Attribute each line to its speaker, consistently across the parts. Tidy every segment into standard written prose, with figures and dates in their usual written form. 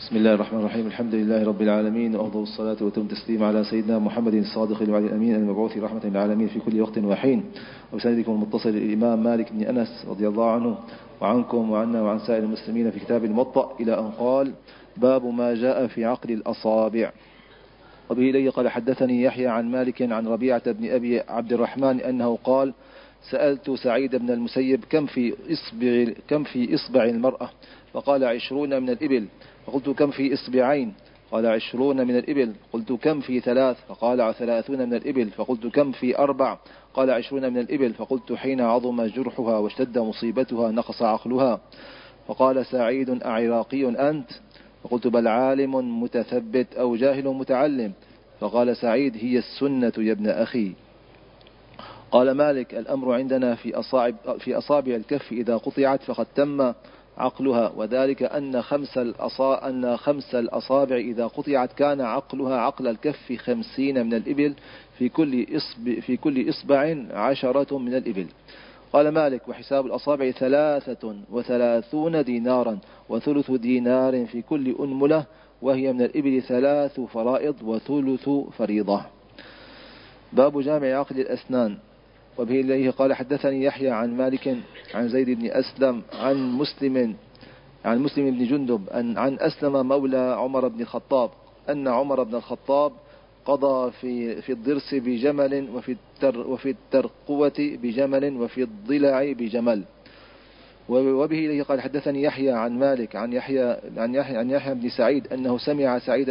Speaker 1: بسم الله الرحمن الرحيم. الحمد لله رب العالمين، وأفضل الصلاة وتم التسليم على سيدنا محمد الصادق الوعد الأمين المبعوث رحمة للعالمين في كل وقت وحين، وبسندكم المتصل الإمام مالك بن أنس رضي الله عنه وعنكم وعنا وعن سائر المسلمين في كتاب الموطأ إلى أن قال: باب ما جاء في عقل الأصابع. وبه إليه قال: حدثني يحيى عن مالك عن ربيعة بن أبي عبد الرحمن أنه قال: سألت سعيد بن المسيب كم في إصبع المرأة؟ فقال: 20 من الإبل. فقلت: كم في إصبعين؟ قال: 20 من الإبل. قلت: كم في 3؟ فقال: 30 من الإبل. فقلت: كم في 4؟ قال: 20 من الإبل. فقلت: حين عظم جرحها واشتد مصيبتها نقص عقلها. فقال سعيد: أعراقي أنت؟ فقلت: بل عالم متثبت أو جاهل متعلم. فقال سعيد: هي السنة يا ابن أخي. قال مالك: الأمر عندنا في أصابع الكف إذا قطعت فقد تم عقلها، وذلك أن خمس الأصابع إذا قطعت كان عقلها عقل الكف 50 من الإبل، في كل إصبع 10 من الإبل. قال مالك: وحساب الأصابع 33 دينارا، وثلث دينار في كل أنملة، وهي من الإبل 3 فرائض وثلث فريضة. باب جامع عقل الأسنان. وبه إليه قال: حدثني يحيى عن مالك عن زيد بن أسلم عن مسلم بن جندب عن أسلم مولى عمر بن الخطاب أن عمر بن الخطاب قضى في الضرس بجمل، وفي الترقوة بجمل، وفي الضلع بجمل. وبه إليه قال: حدثني يحيى عن مالك عن يحيى بن سعيد أنه سمع سعيد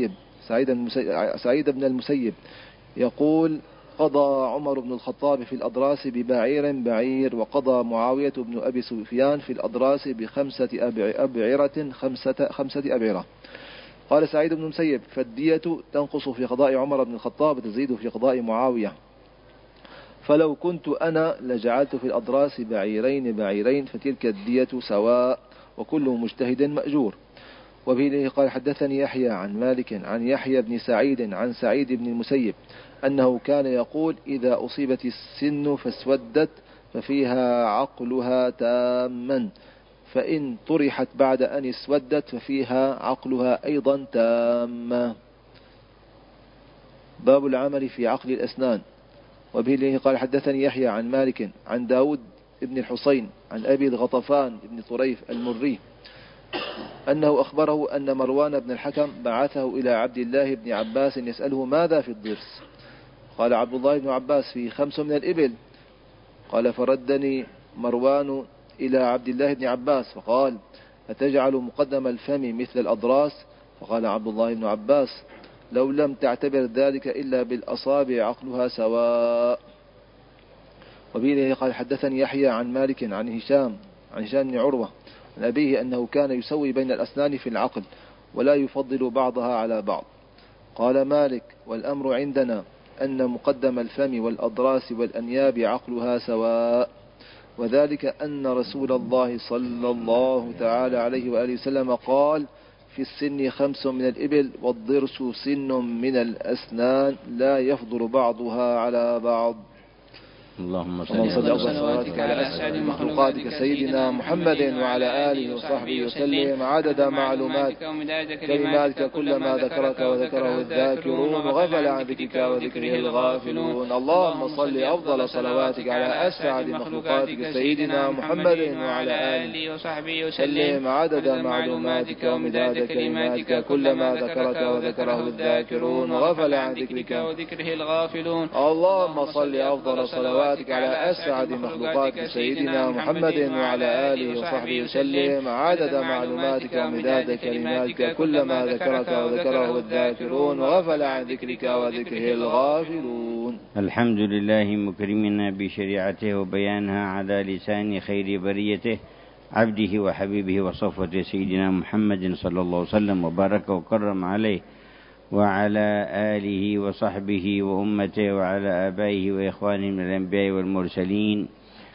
Speaker 1: بن المسيب يقول: قضى عمر بن الخطاب في الأضراس بعير، وقضى معاوية بن أبي سفيان في الأضراس ب5 أبعرة 5 أبعرة. قال سعيد بن المسيب: فالدية تنقص في قضاء عمر بن الخطاب وتزيد في قضاء معاوية، فلو كنت أنا لجعلت في الأضراس بعيرين فتلك الدية سواء، وكل مجتهد مأجور. وبه قال: حدثني يحيى عن مالك عن يحيى بن سعيد عن سعيد بن المسيب أنه كان يقول: إذا أصيبت السن فاسودت ففيها عقلها تاما، فإن طرحت بعد أن اسودت ففيها عقلها أيضا تاما. باب العمل في عقل الأسنان. وبه قال: حدثني يحيى عن مالك عن داود بن الحسين عن أبي الغطفان بن طريف المري أنه أخبره أن مروان بن الحكم بعثه إلى عبد الله بن عباس يسأله: ماذا في الضرس؟ قال عبد الله بن عباس: في 5 من الإبل. قال: فردني مروان إلى عبد الله بن عباس فقال: أتجعل مقدم الفم مثل الأضراس؟ فقال عبد الله بن عباس: لو لم تعتبر ذلك إلا بالأصابع عقلها سواء. وبه قال: حدثني يحيى عن مالك عن هشام بن عروة عن أبيه أنه كان يسوي بين الأسنان في العقل ولا يفضل بعضها على بعض. قال مالك: والأمر عندنا أن مقدم الفم والأضراس والأنياب عقلها سواء، وذلك أن رسول الله صلى الله تعالى عليه وآله وسلم قال: في السن 5 من الإبل، والضرس سن من الأسنان لا يفضل بعضها على بعض.
Speaker 2: اللهم صل
Speaker 1: وصلواتك على أسعد مخلوقاتك سيدنا محمد وعلى آله وصحبه وسلم عدد معلومات كلماتك كلما ذكرك وذكره الذاكرون وغفل عن ذكرك وذكره الغافلون. اللهم صل أفضل صلواتك على أسعد مخلوقاتك سيدنا محمد وعلى آله وصحبه وسلم عدد معلوماتك ومداد كلماتك كلما ذكرك وذكره الذاكرون وغفل عن ذكرك وذكره الغافلون. اللهم صل أفضل صلواتك على أسعد مخلوقاتك سيدنا محمد وعلى آله وصحبه وسلم عدد معلوماتك ومداد كلماتك كلما ذكرك وذكره الذاكرون وغفل عن ذكرك وذكره الغافلون.
Speaker 2: الحمد لله مكرمنا بشريعته وبيانها على لسان خير بريته عبده وحبيبه وصفوته سيدنا محمد صلى الله عليه وسلم وبارك وكرم عليه وعلى آله وصحبه وأمته وعلى آبائه وإخوانه من الأنبياء والمرسلين،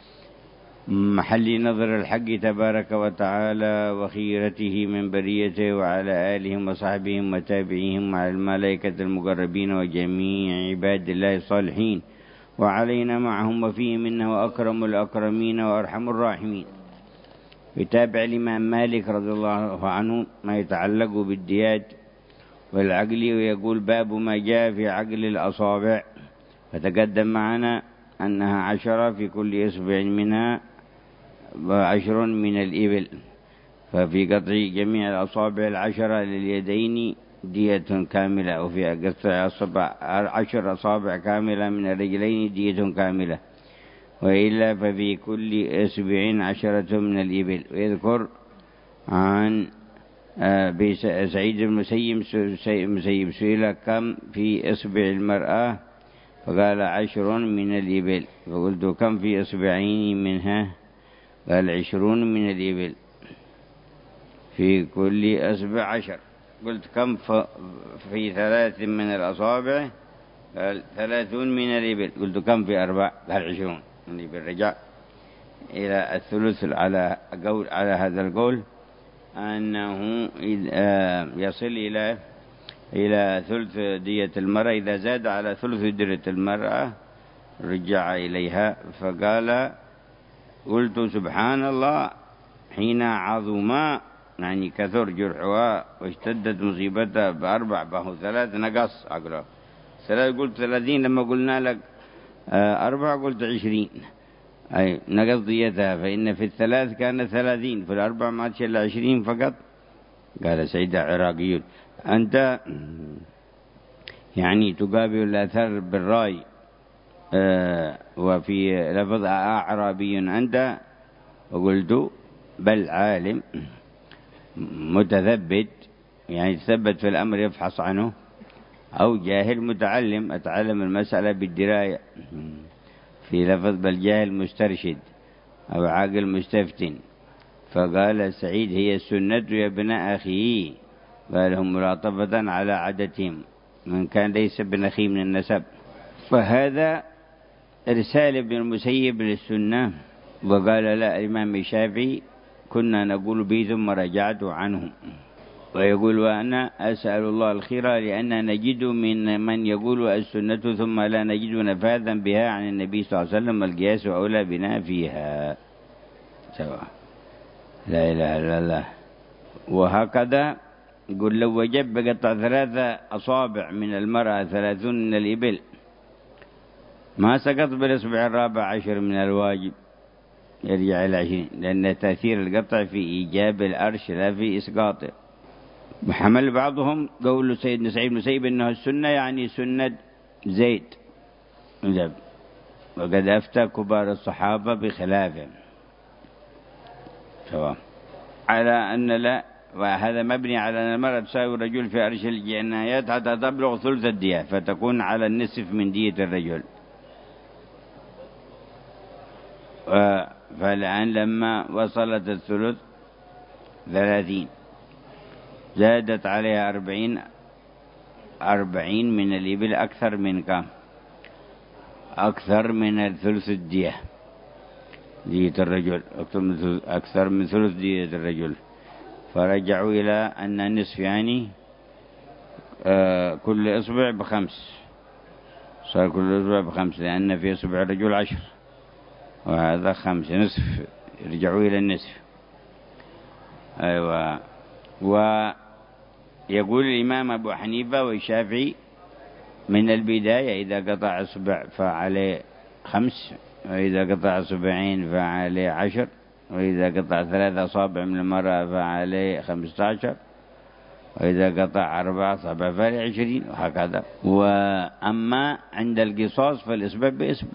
Speaker 2: محل نظر الحق تبارك وتعالى وخيرته من بريته، وعلى آلهم وصحبهم وتابعيهم وعلى الملائكة المقربين وجميع عباد الله الصالحين، وعلينا معهم وفيهم إنه أكرم الأكرمين وأرحم الراحمين. يتابع الإمام مالك رضي الله عنه ما يتعلق بالديات والعقل، ويقول باب ما جاء في عقل الأصابع. فتقدم معنا أنها 10 في كل إصبع منها 10 من الإبل، ففي قطع جميع الأصابع 10 لليدين دية كاملة، وفي قطع 10 أصابع كاملة من الرجلين دية كاملة، وإلا ففي كل إصبع 10 من الإبل. ويذكر عن سعيد بن المسيب سئل كم في إصبع المرأة، فقال 10 من الإبل. فقلت كم في إصبعين منها؟ قال 20 من الإبل، في كل إصبع 10. قلت كم في 3 من الأصابع؟ قال 30 من الإبل. قلت كم في 4؟ قال 20 من الإبل. رجع إلى الثلث على هذا القول، أنه يصل إلى ثلث دية المرأة. إذا زاد على ثلث دية المرأة رجع إليها. فقال قلت سبحان الله، حين عظما يعني كثر جرحها واشتدت مصيبتها ب4 فهو 3 نقص عقله 3. قلت 30 لما قلنا لك 4 قلت 20 أي نقص ديتها، فإن في 3 كان 30، في 4 ما تشل 20 فقط. قال سيد عراقي أنت يعني تقابل الأثر بالرأي، وفي لفظ أعرابي أنت. وقلت بل عالم متثبت، يعني تثبت في الأمر يفحص عنه، أو جاهل متعلم أتعلم المسألة بالدراية، في لفظ بل جاهل مسترشد أو عاقل مستفتن. فقال سعيد هي السنة يا ابن أخي، قالهم ملاطفة على عادتهم من كان ليس ابن أخي من النسب. فهذا إرسال ابن المسيب للسنة. وقال لا الإمام الشافعي كنا نقول به ثم رجعت عنه. ويقول وأنا أسأل الله الخير لأن نجد من يقول السنة ثم لا نجد نفاذا بها عن النبي صلى الله عليه وسلم، القياس أولى بنا فيها سواء. لا إله إلا الله. وهكذا يقول لو وجب بقطع 3 أصابع من المرأة 30 من الإبل ما سقط بالإصبع الرابع 10 من الواجب، يرجع إلى 20، لأن تأثير القطع في إيجاب الأرش لا في إسقاطه. وحمل بعضهم قول سيدنا سعيد بن المسيب إنه السنة يعني سنة زيد، وقد أفتى كبار الصحابة بخلافه سواء، على أن لا، وهذا مبني على أن المرأة تساوي الرجل في أرش الجنايات حتى تبلغ ثلث الدية، فتكون على النصف من دية الرجل. فالآن لما وصلت الثلث 30 زادت عليها 40 من الإبل، أكثر من كم؟ أكثر من الثلث الدية دية الرجل، أكثر من ثلث دية الرجل. فرجعوا إلى أن النصف يعني كل إصبع ب5، صار كل إصبع ب5، لأن في إصبع الرجل 10 وهذا 5 نصف، رجعوا إلى النصف. أيوة. ويقول الإمام أبو حنيفة والشافعي من البداية إذا قطع إصبع فعليه 5، وإذا قطع إصبعين فعليه 10، وإذا قطع 3 أصابع من المرأة فعليه 15، وإذا قطع 4 أصابع فعليه 20، وهكذا. وأما عند القصاص فالإصبع بإصبع،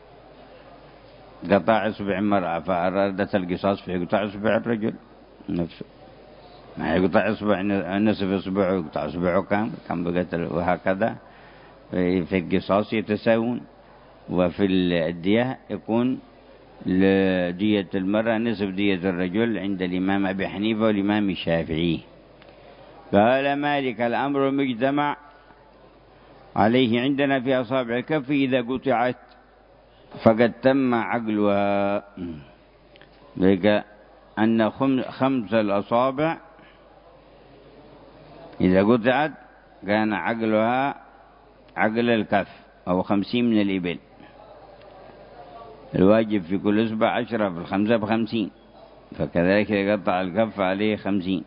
Speaker 2: قطع إصبع المرأة فأرادت القصاص في قطع إصبع الرجل نفسه، ما يقطع إصبع نصف إصبعه يقطع إصبعه كم بقتل، وهكذا. في القصاص يتساوون، وفي الدية يكون لدية المرأة نصف دية الرجل عند الإمام أبي حنيفة والإمام الشافعي. قال مالك الأمر مجتمع عليه عندنا في أصابع الكف إذا قطعت فقد تم عقلها، ذلك أن 5 الأصابع إذا قطعت كان عقلها عقل الكف أو 50 من الإبل. الواجب في كل إصبع 10، في 5 ب50، فكذلك يقطع الكف عليه 50.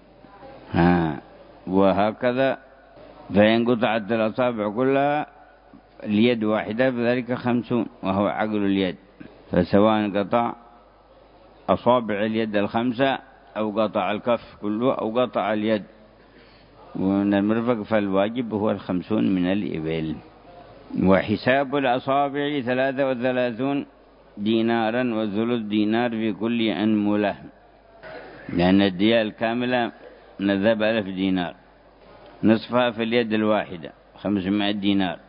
Speaker 2: وهكذا فإن قطعت الأصابع كلها اليد واحدة فذلك 50 وهو عقل اليد. فسواء قطع أصابع اليد 5 أو قطع الكف كله أو قطع اليد ومن المرفق فالواجب هو 50 من الإبل. وحساب الأصابع 33 دينارا وثلث دينار في كل أنملة، لأن الدية الكاملة من الذهب 1000 دينار، نصفها في اليد الواحدة 500 دينار،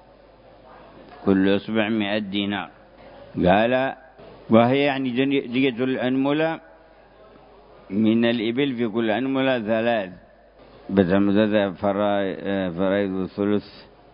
Speaker 2: كل أصبع 100 دينار. قال وهي يعني دية الأنملة من الإبل في كل أنملة 3 بتمدد فرائض الثلث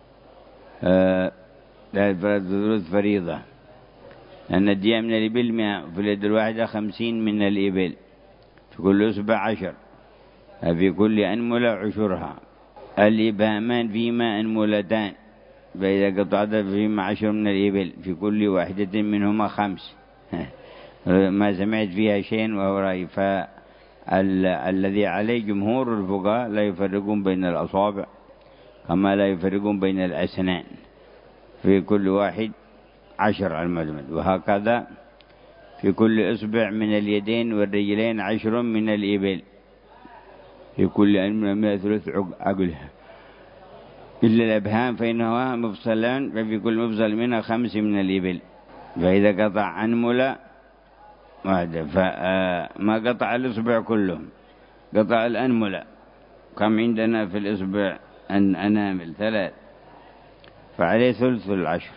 Speaker 2: الثلث فريضة، لأن الدية من الإبل 100 في اليد الواحدة 50 من الإبل في كل أصبع 10 في كل أنملة عشرها. الإبهامان فيما أنملتان، فإذا قطعت فيما 10 من الإبل في كل واحدة منهما 5 ما سمعت فيها شيء وهو رأي. فالذي عليه جمهور الفقهاء لا يفرقون بين الأصابع كما لا يفرقون بين الأسنان، في كل واحد 10 على المجمد. وهكذا في كل إصبع من اليدين والرجلين 10 من الإبل في كل أنملة 100 ثلث عقلها، إلا الأبهام فإنها مفصلان، ففي كل مفصل منها 5 من الإبل. فإذا قطع أنملة واحدة فما قطع الإصبع كلهم، قطع الأنملة. كم عندنا في الإصبع أنامل 3 فعليه ثلث 10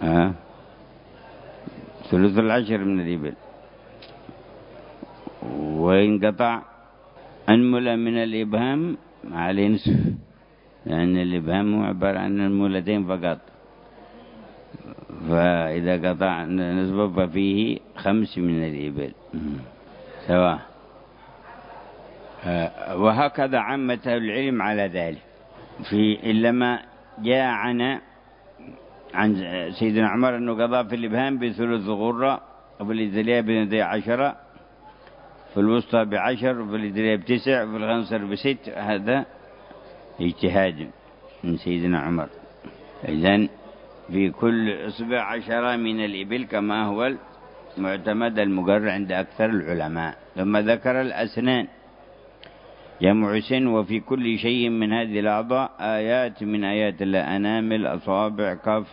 Speaker 2: ثلث 10 من الإبل. وإن قطع أنملة من الإبهام عليه نصف، لأن الإبهام هو عبارة عن أنملتين فقط، فإذا قطع نصفه ففيه 5 من الإبل سواء. وهكذا عامة العلم على ذلك. إلا ما جاء عن سيدنا عمر أنه قضى في الإبهام بثلث غرة، وفي الإدلية بنتي 10، في الوسطى 10، وفي الإدلية 9، وفي الخنصر 6. هذا اجتهاد من سيدنا عمر. إذن في كل إصبع 10 من الإبل كما هو المعتمد المقرر عند أكثر العلماء. ثم ذكر الأسنان جمع سن، وفي كل شيء من هذه الأعضاء آيات من آيات الله، أنامل، أصابع، كف،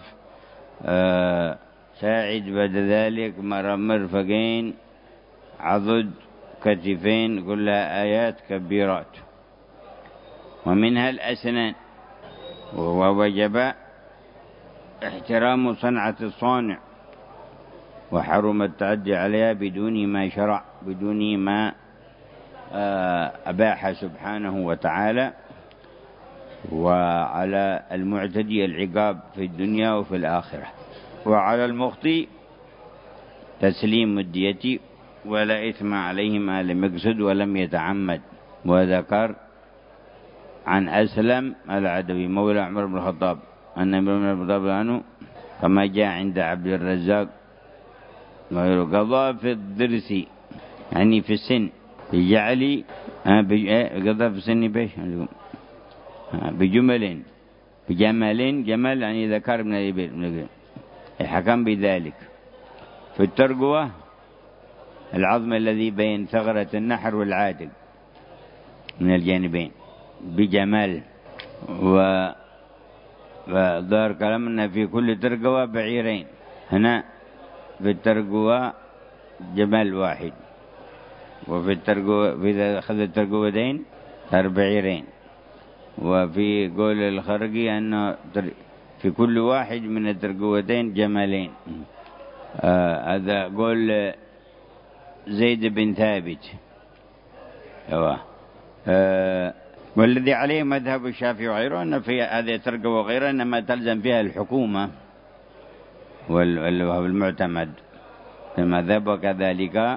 Speaker 2: ساعد، بعد ذلك مرفقين، عضد، كتفين، كلها آيات كبيرات. ومنها الأسنان، ووجب احترام صنعة الصانع، وحرم التعدي عليها بدون ما شرع، بدون ما أباح سبحانه وتعالى. وعلى المعتدي العقاب في الدنيا وفي الآخرة. وعلى المخطئ تسليم الدية ولا إثم عليه ما لم يقصد ولم يتعمد. وذكر عن أسلم العدوي مولى عمر بن الخطاب أن عمر بن الخطاب عنه كما جاء عند عبد الرزاق قضى في الضرس، يعني في السن، بجعل قضى في السن بجمل، جمل يعني ذكر من الإبل، الحكم بذلك. في الترقوة العظم الذي بين ثغرة النحر والعاتق من الجانبين بجمال. وظهر كلامنا في كل ترقوة بعيرين، هنا في الترقوة جمال واحد، وفي الترقوة إذا أخذ الترقوتين صار بعيرين. وفي قول الخرقي أنه في كل واحد من الترقوتين جمالين. هذا قول زيد بن ثابت. والذي عليه مذهب الشافعي وغيره أن في هذه الترقوة وغيرها إنما تلزم فيها الحكومة وهو المعتمد في المذهب. وكذلك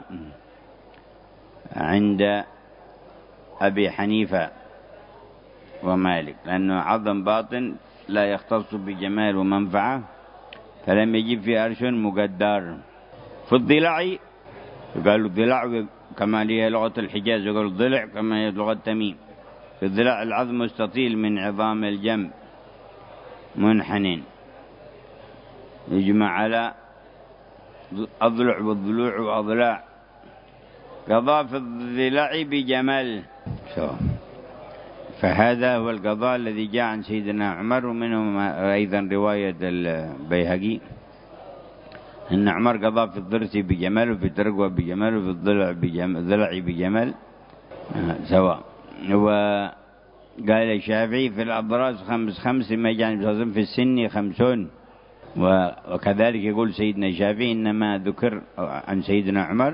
Speaker 2: عند أبي حنيفة ومالك، لأنه عظم باطن لا يختص بجمال ومنفعة، فلم يجب في أرش مقدر. في الضلع قالوا الضلع كما هي لغة الحجاز يقول الضلع كما هي لغة تميم. في الضلع العظم مستطيل من عظام الجنب منحنين يجمع على أضلع والضلوع وأضلاع. قضاء في الضلع بجمل. فهذا هو القضاء الذي جاء عن سيدنا عمر، ومنه أيضا رواية البيهقي أن عمر قضى في الضرس بجمل وفي الترقوة بجمل وفي الضلع بجمل سواء. وقال الشافعي في الأضراس خمس ما جاء في السن 50. وكذلك يقول سيدنا الشافعي إنما ذكر عن سيدنا عمر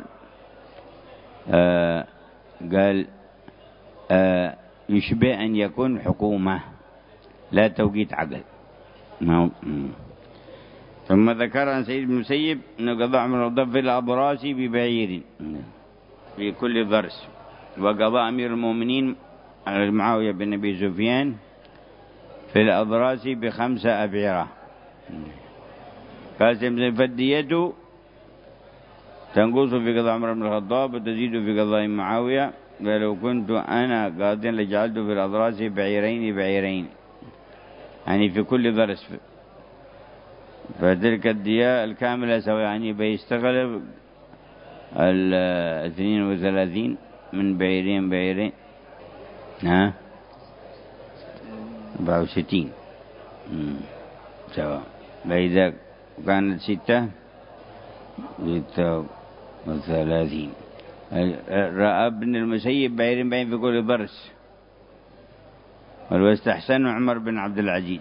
Speaker 2: قال يشبه أن يكون حكومة لا توقيت عقل. ثم ذكر عن سيد بن المسيب أنه قضى عمر في الأضراس ببعير في كل ضرس. وقضى أمير المؤمنين معاوية بن أبي سفيان في الأضراس ب5 أبعرة. قال فالدية تنقص في قضاء عمر بن الخطاب وتزيد في قضاء معاوية. ولو كنت أنا قاضيا لجعلت في الأضراس بعيرين يعني في كل ضرس. فتلك الدية الكاملة سواء يعني بيستغل 32 من بعيرين 64 سواء. فإذا كانت 36 رأى ابن المسيب بعيرين في كل ضرس. واستحسن عمر بن عبد العزيز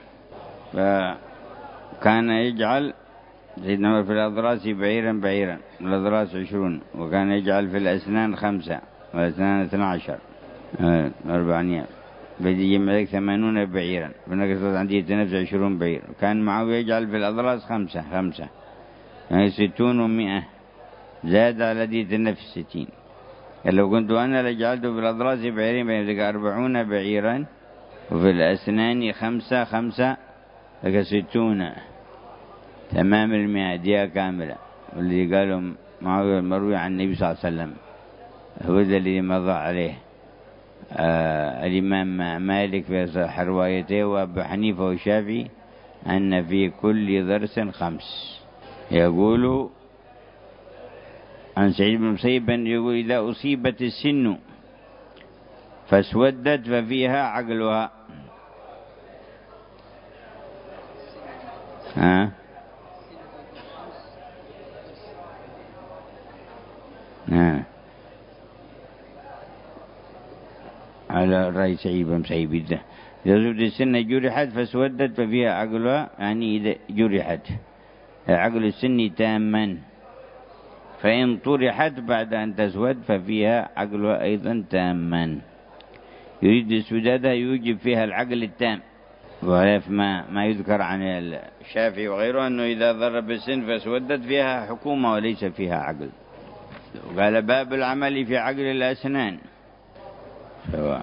Speaker 2: فكان يجعل سيدنا عمر في الأضراس بعيرا الأضراس 20، وكان يجعل في الأسنان 5 والأسنان 12 400 بدي يجمع لك 80 بعيرا فنقصت عندي تنفس 20 بعير. وكان معاوية يجعل في الأضراس 5 يعني 60 و100 زاد على دية النفس 60. لو كنت أنا لجعلته في الأضراس بعيرين بين 40 بعيرا وفي الأسنان 5 لك 60 تمام 100 دية كاملة. واللي قالوا معاوية المروي عن النبي صلى الله عليه وسلم هو ذا اللي مضى عليه الإمام مالك في صحيح روايته وأبو حنيفة والشافعي أن في كل ضرس 5. يقول عن سعيد بن المسيب يقول إذا أصيبت السن فاسودت ففيها عقلها. على رأي سعيد بن المسيب إذا أصيبت السن جرحت فاسودت ففيها عقلها يعني إذا جرحت عقل السن تاما، فإن طرحت بعد أن تسود ففيها عقلها أيضا تاما. يريد السدادة يوجب فيها العقل التام. وعرف ما يذكر عن الشافعي وغيره أنه إذا ضرب السن فسودت فيها حكومة وليس فيها عقل. وقال باب العمل في عقل الأسنان سواء.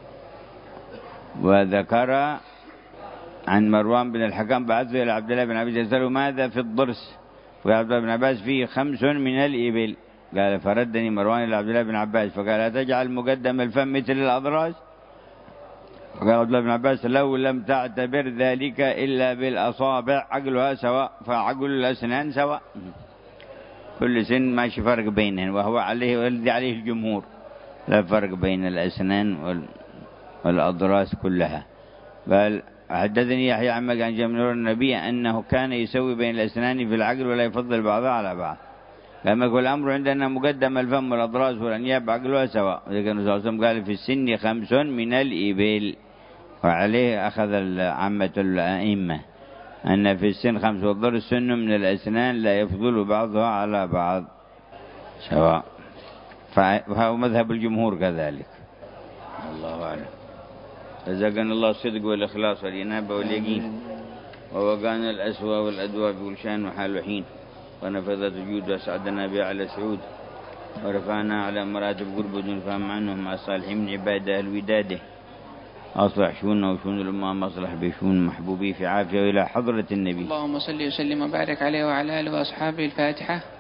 Speaker 2: وذكر عن مروان بن الحكم بعثه إلى عبد الله بن عباس يسأله ماذا في الضرس؟ فقال عبد الله بن عباس فيه 5 من الإبل. قال فردني مروان إلى عبد الله بن عباس فقال أتجعل مقدم الفم مثل الأضراس؟ فقال عبد الله بن عباس لو لم تعتبر ذلك إلا بالأصابع عقلها سواء فعقل الأسنان سواء. كل سن ماشي فرق بينهن وهو عليه والذي عليه الجمهور لا فرق بين الأسنان والأضراس كلها. قال حدثني يحيى عن مكان جمهور النبي أنه كان يسوي بين الأسنان في العقل ولا يفضل بعضها على بعض. لما يقول الأمر عندنا مقدم الفم والأضراس والأنياب عقلها سواء. وذلك النبي صلى الله عليه وسلم قال في السن 5 من الإبل. وعليه أخذ عامة الأئمة أن في السن 5 والضرس سن من الأسنان لا يفضل بعضها على بعض سواء. فهو مذهب الجمهور كذلك. الله أعلم. رزقنا الله الصدق والإخلاص والإنابة واليقين ووقانا الأسوأ والأدواء بكل شان وحال وحين ونفذت الجود وأسعدنا بها على سعود ورفعنا على مراتب قرب دون فهم عنهم مع الصالحين من عباده الوداده. أصلح شؤوننا وشؤون الأمة أصلح بشؤون محبوبي في عافية وإلى حضرة النبي.
Speaker 3: اللهم صل وسلم وبارك عليه وعلى آله وأصحابه. الفاتحة.